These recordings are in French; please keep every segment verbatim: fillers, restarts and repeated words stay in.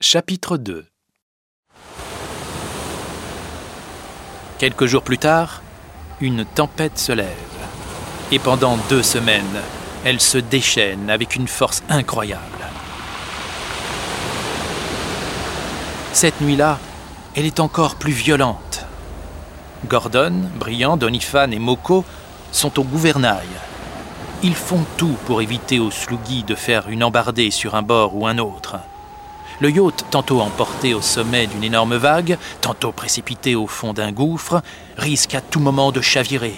Chapitre deux. Quelques jours plus tard, une tempête se lève. Et pendant deux semaines, elle se déchaîne avec une force incroyable. Cette nuit-là, elle est encore plus violente. Gordon, Briand, Doniphan et Moko sont au gouvernail. Ils font tout pour éviter aux Sloogies de faire une embardée sur un bord ou un autre. Le yacht, tantôt emporté au sommet d'une énorme vague, tantôt précipité au fond d'un gouffre, risque à tout moment de chavirer.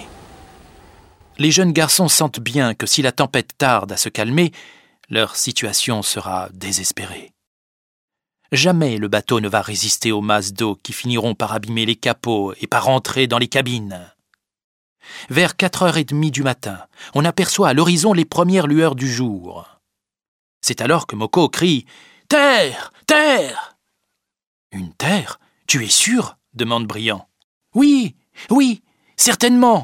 Les jeunes garçons sentent bien que si la tempête tarde à se calmer, leur situation sera désespérée. Jamais le bateau ne va résister aux masses d'eau qui finiront par abîmer les capots et par entrer dans les cabines. Vers quatre heures trente du matin, on aperçoit à l'horizon les premières lueurs du jour. C'est alors que Moko crie « Terre! Terre !» « Une terre? Tu es sûr ?» demande Briand. « Oui, oui, certainement !»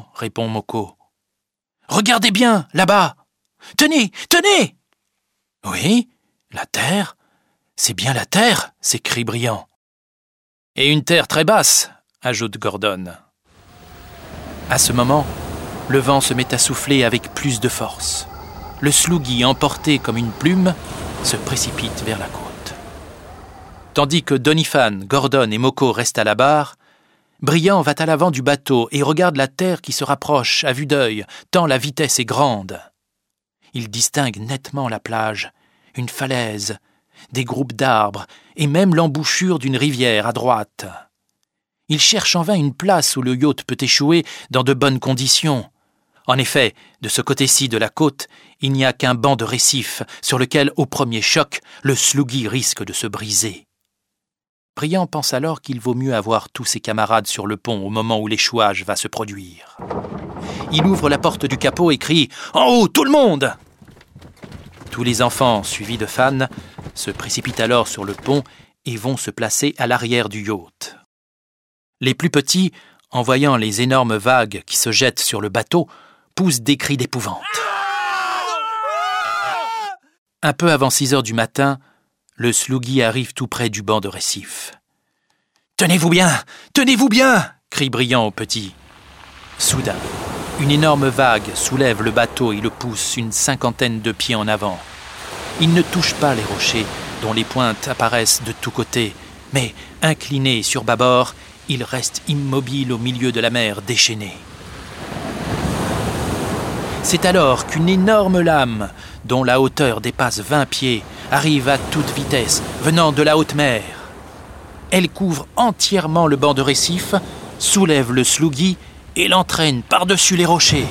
répond Moko. « Regardez bien, là-bas! Tenez, tenez !»« Oui, la terre? C'est bien la terre !» s'écrie Briand. « Et une terre très basse !» ajoute Gordon. À ce moment, le vent se met à souffler avec plus de force. Le Sloogie, emporté comme une plume, se précipite vers la côte. Tandis que Doniphan, Gordon et Moko restent à la barre, Briand va à l'avant du bateau et regarde la terre qui se rapproche à vue d'œil, tant la vitesse est grande. Il distingue nettement la plage, une falaise, des groupes d'arbres et même l'embouchure d'une rivière à droite. Il cherche en vain une place où le yacht peut échouer dans de bonnes conditions. En effet, de ce côté-ci de la côte, il n'y a qu'un banc de récif sur lequel, au premier choc, le Sloogie risque de se briser. Briand pense alors qu'il vaut mieux avoir tous ses camarades sur le pont au moment où l'échouage va se produire. Il ouvre la porte du capot et crie « En haut, tout le monde !» Tous les enfants, suivis de Fan, se précipitent alors sur le pont et vont se placer à l'arrière du yacht. Les plus petits, en voyant les énormes vagues qui se jettent sur le bateau, poussent des cris d'épouvante. Un peu avant six heures du matin, le Sloogie arrive tout près du banc de récif. « Tenez-vous bien, tenez-vous bien !» crie Briand aux petits. Soudain, une énorme vague soulève le bateau et le pousse une cinquantaine de pieds en avant. Il ne touche pas les rochers, dont les pointes apparaissent de tous côtés, mais, incliné sur bâbord, il reste immobile au milieu de la mer déchaînée. C'est alors qu'une énorme lame, dont la hauteur dépasse vingt pieds, arrive à toute vitesse, venant de la haute mer. Elle couvre entièrement le banc de récif, soulève le Sloogie et l'entraîne par-dessus les rochers.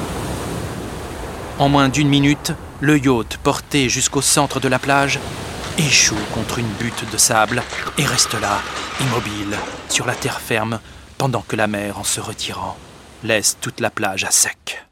En moins d'une minute, le yacht, porté jusqu'au centre de la plage, échoue contre une butte de sable et reste là, immobile, sur la terre ferme, pendant que la mer, en se retirant, laisse toute la plage à sec.